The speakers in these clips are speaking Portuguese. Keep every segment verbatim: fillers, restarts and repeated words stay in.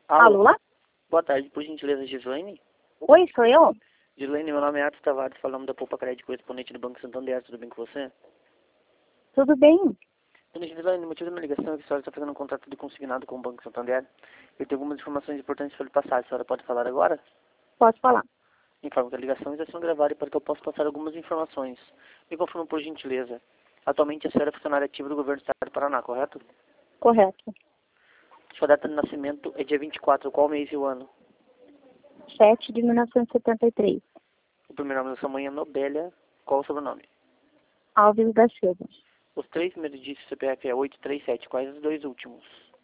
Alô? Alô? Boa tarde, por gentileza, Gislaine? Oi, sou eu? Gislaine, meu nome é Atos Tavares, falando da Poupa Crédito, correspondente do Banco Santander, tudo bem com você? Tudo bem? Dona Gislaine, o motivo da minha ligação é que a senhora está fazendo um contrato de consignado com o Banco Santander. Eu tenho algumas informações importantes para lhe passar, a senhora pode falar agora? Posso falar. Informo que a ligação está sendo gravada para que eu possa passar algumas informações. Me confirma por gentileza. Atualmente a senhora é funcionária ativa do governo do estado do Paraná, correto? Correto. Sua data de nascimento é dia vinte e quatro, qual mês e o ano? sete de mil novecentos e setenta e três. O primeiro nome da sua mãe é Nobélia, qual o sobrenome? Alves da Silva. Os três primeiros dígitos do C P F é oito três sete, quais os dois últimos?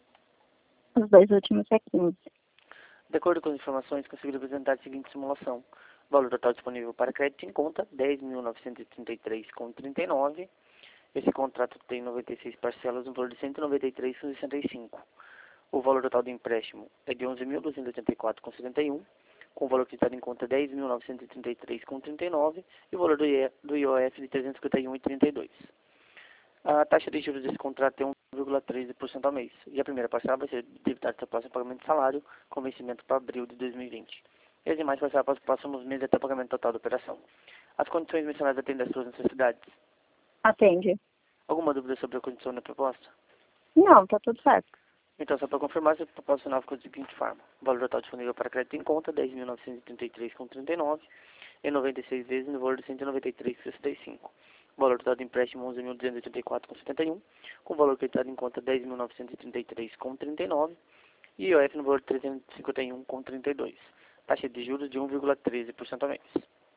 Os dois últimos é quinze. De acordo com as informações, consegui apresentar a seguinte simulação. O valor total disponível para crédito em conta, dez mil novecentos e trinta e três vírgula trinta e nove. Esse contrato tem noventa e seis parcelas no valor de cento e noventa e três vírgula sessenta e cinco. O valor total do empréstimo é de onze mil duzentos e oitenta e quatro vírgula setenta e um, com o valor acreditado em conta dez mil novecentos e trinta e três vírgula trinta e nove e o valor do I O F de trezentos e cinquenta e um vírgula trinta e dois. A taxa de juros desse contrato é um vírgula treze por cento ao mês. E a primeira parcela vai ser debitada até o próximo pagamento de salário, com vencimento para abril de dois mil e vinte. E as demais parcelas para os próximos meses até o pagamento total da operação. As condições mencionadas atendem às suas necessidades. Atende. Alguma dúvida sobre a condição da proposta? Não, tá tudo certo. Então, só para confirmar, a proposta final ficou da seguinte forma. O valor total disponível para crédito em conta, dez mil novecentos e trinta e três vírgula trinta e nove, em noventa e seis vezes no valor de cento e noventa e três vírgula sessenta e cinco. O valor total do empréstimo, onze mil duzentos e oitenta e quatro vírgula setenta e um, com o valor acreditado em conta, dez mil novecentos e trinta e três vírgula trinta e nove, e I O F no valor de trezentos e cinquenta e um vírgula trinta e dois. Taxa de juros de um vírgula treze por cento ao mês.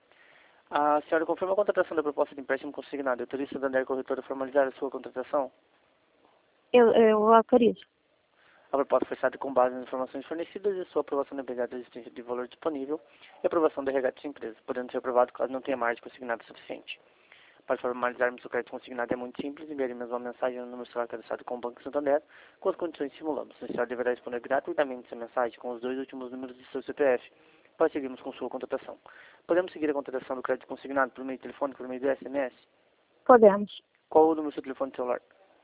A senhora confirma a contratação da proposta de empréstimo consignado. Autoriza a Santander Corretora a formalizar a sua contratação? Eu, eu autorizo. A proposta foi feita com base nas informações fornecidas e sua aprovação depende da existência de valor disponível e aprovação do R H de sua empresa, podendo ser aprovado caso não tenha margem consignada suficiente. Para formalizarmos o crédito consignado é muito simples, enviaremos uma mensagem no número celular cadastrado com o Banco Santander, com as condições que simulamos. O senhor deverá responder gratuitamente essa mensagem com os dois últimos números de seu C P F, para seguirmos com sua contratação. Podemos seguir a contratação do crédito consignado por meio telefônico, por meio do S M S? Podemos. Qual o número do seu telefone celular?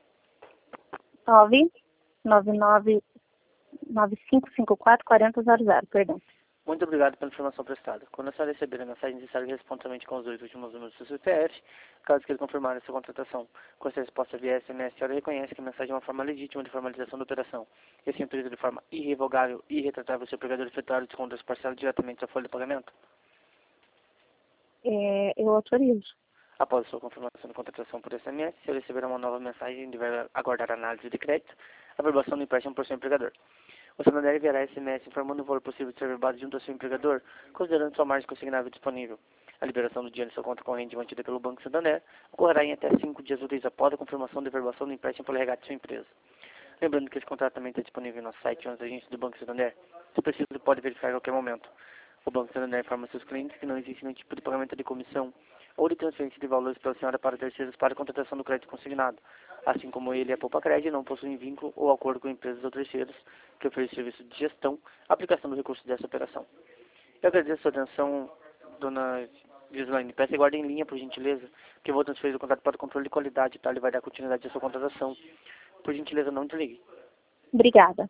nove nove nove nove cinco cinco quatro quatro zero zero zero, perdão. Muito obrigado pela informação prestada. Quando a senhora receber a mensagem, necessário responda somente com os dois últimos números do seu C P F, caso queira confirmar a sua contratação. Com essa resposta via S M S, a senhora reconhece que a mensagem é uma forma legítima de formalização da operação. E assim autoriza de forma irrevogável e irretratável o seu empregador efetuar o desconto das parcelas diretamente da folha de pagamento? É, eu autorizo. Após a sua confirmação de contratação por S M S, se receber uma nova mensagem, deverá aguardar a análise de crédito, a aprovação do empréstimo por seu empregador. O Santander enviará S M S informando o valor possível de ser verbado junto ao seu empregador, considerando sua margem consignável disponível. A liberação do dinheiro em sua conta corrente mantida pelo Banco Santander ocorrerá em até cinco dias úteis após a confirmação da verbação do empréstimo pelo R H de sua empresa. Lembrando que esse contrato também está disponível no site e nas agências do Banco Santander. Se preciso, pode verificar a qualquer momento. O Banco Santander informa seus clientes que não existe nenhum tipo de pagamento de comissão ou de transferência de valores pela senhora para terceiros para a contratação do crédito consignado. Assim como ele e a Poupa Crédito não possuem vínculo ou acordo com empresas ou terceiros que oferecem serviço de gestão, aplicação do recurso dessa operação. Eu agradeço a sua atenção, dona Gislaine. Peço que guarde em linha, por gentileza, que eu vou transferir o contrato para o controle de qualidade, tá? Ele vai dar continuidade à sua contratação. Por gentileza, não desligue. Obrigada.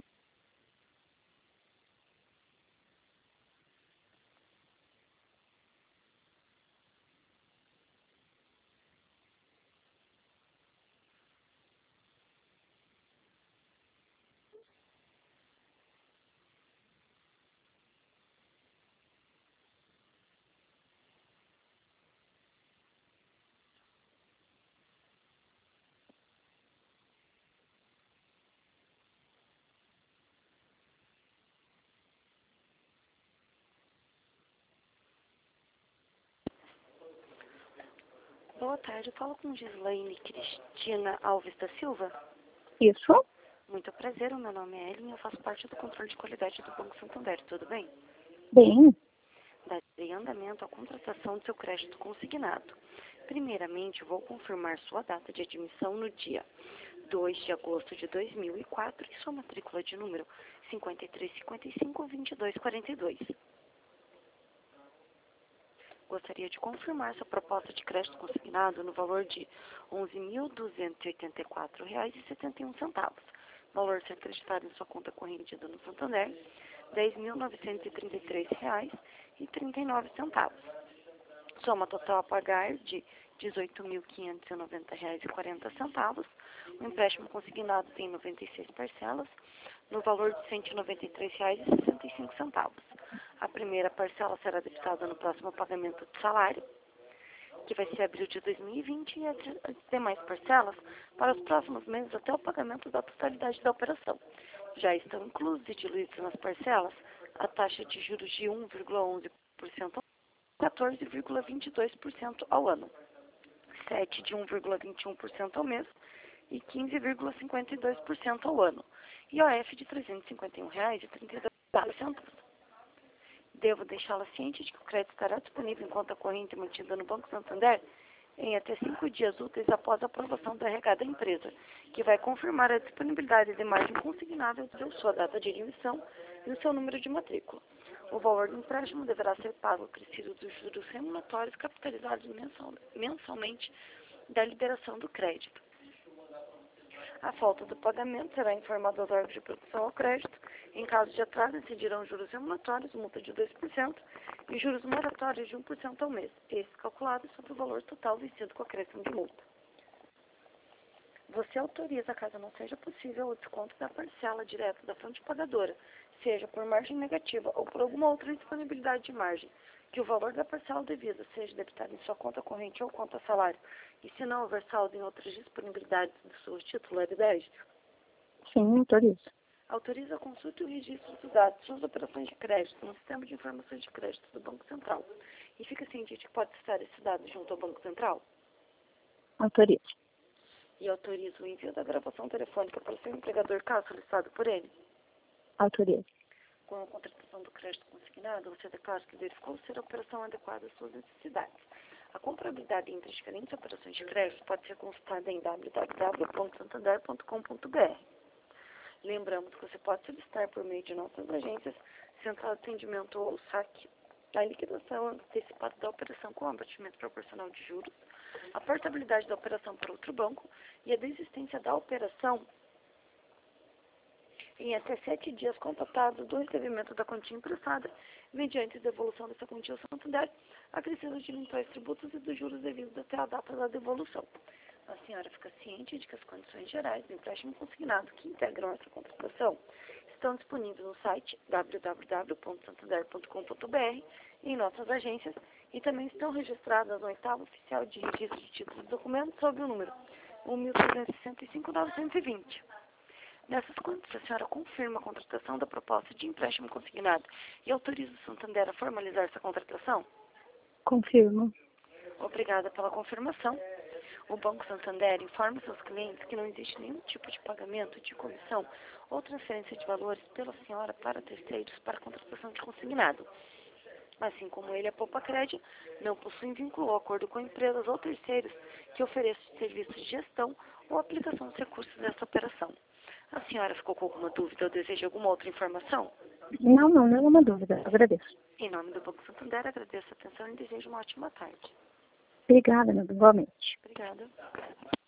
Boa tarde, eu falo com Gislaine Cristina Alves da Silva. Isso? Muito prazer, o meu nome é Ellen e eu faço parte do controle de qualidade do Banco Santander, tudo bem? Bem. Darei andamento à contratação do seu crédito consignado. Primeiramente, vou confirmar sua data de admissão no dia dois de agosto de dois mil e quatro e sua matrícula de número cinquenta e três cinquenta e cinco, vinte e dois quarenta e dois. Gostaria de confirmar sua proposta de crédito consignado no valor de onze mil duzentos e oitenta e quatro reais e setenta e um centavos. Valor ser acreditado em sua conta corrente do Santander, dez mil novecentos e trinta e três reais e trinta e nove centavos. Soma total a pagar de dezoito mil quinhentos e noventa reais e quarenta centavos. O empréstimo consignado tem noventa e seis parcelas, no valor de cento e noventa e três reais e sessenta e cinco centavos. A primeira parcela será debitada no próximo pagamento de salário, que vai ser abril de dois mil e vinte, e as demais parcelas para os próximos meses até o pagamento da totalidade da operação. Já estão inclusos e diluídos nas parcelas a taxa de juros de um vírgula onze por cento e quatorze vírgula vinte e dois por cento ao ano, sete de um vírgula vinte e um por cento ao mês e quinze vírgula cinquenta e dois por cento ao ano, e O F de trezentos e cinquenta e um reais e trinta e dois centavos. Devo deixá-la ciente de que o crédito estará disponível em conta corrente mantida no Banco Santander em até cinco dias úteis após a aprovação do R H da empresa, que vai confirmar a disponibilidade de margem consignável de sua data de emissão e o seu número de matrícula. O valor do empréstimo deverá ser pago acrescido dos juros remuneratórios capitalizados mensal, mensalmente da liberação do crédito. A falta do pagamento será informada aos órgãos de proteção ao crédito. Em caso de atraso, incidirão juros remuneratórios, multa de dois por cento e juros moratórios de um por cento ao mês, esse calculado sobre o valor total vencido com acréscimo de multa. Você autoriza, caso não seja possível, o desconto da parcela direta da fonte pagadora, seja por margem negativa ou por alguma outra disponibilidade de margem, que o valor da parcela devida seja debitado em sua conta corrente ou conta salário, e se não houver saldo em outras disponibilidades de sua titularidade. Sim, autorizo. Autoriza a consulta e o registro dos dados de suas operações de crédito no Sistema de Informações de Crédito do Banco Central. E fica ciente de que pode estar esses dados junto ao Banco Central. Autorizo. E autoriza o envio da gravação telefônica para o seu empregador, caso solicitado por ele. Autorizo. Com a contratação do crédito consignado, você declara que verificou ser a operação adequada às suas necessidades. A comparabilidade entre diferentes operações de crédito pode ser consultada em w w w ponto santander ponto com ponto b r. Lembramos que você pode solicitar por meio de nossas agências, central de atendimento ou saque, a liquidação antecipada da operação com abatimento proporcional de juros, a portabilidade da operação para outro banco e a desistência da operação em até sete dias contatados do recebimento da quantia emprestada, mediante devolução dessa quantia ao Santander, acrescido de eventuais tributos e dos juros devidos até a data da devolução. A senhora fica ciente de que as condições gerais do empréstimo consignado que integram essa contratação estão disponíveis no site w w w ponto santander ponto com ponto b r e em nossas agências, e também estão registradas no oitavo oficial de registro de títulos e documentos sob o número um mil trezentos e sessenta e cinco ponto novecentos e vinte. Nessas condições, a senhora confirma a contratação da proposta de empréstimo consignado e autoriza o Santander a formalizar essa contratação? Confirmo. Obrigada pela confirmação. O Banco Santander informa seus clientes que não existe nenhum tipo de pagamento de comissão ou transferência de valores pela senhora para terceiros para a contratação de consignado. Assim como ele, a Poupa Crédito não possui vínculo ou acordo com empresas ou terceiros que ofereçam serviços de gestão ou aplicação dos recursos dessa operação. A senhora ficou com alguma dúvida ou deseja alguma outra informação? Não, não, nenhuma dúvida. Agradeço. Em nome do Banco Santander, agradeço a atenção e desejo uma ótima tarde. Obrigada, igualmente. Obrigada.